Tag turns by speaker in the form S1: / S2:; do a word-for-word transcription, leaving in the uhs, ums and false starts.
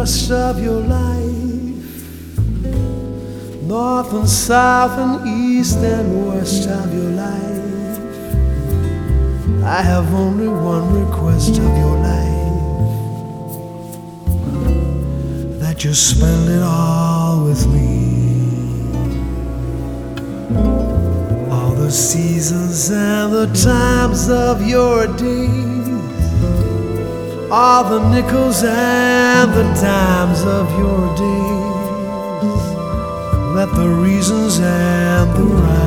S1: rest of your life, north and south and east and west of your life. I have only one request of your life, that you spend it all with me. All the seasons and the times of your days, all the nickels and the dimes of your days, let the reasons and the rhymes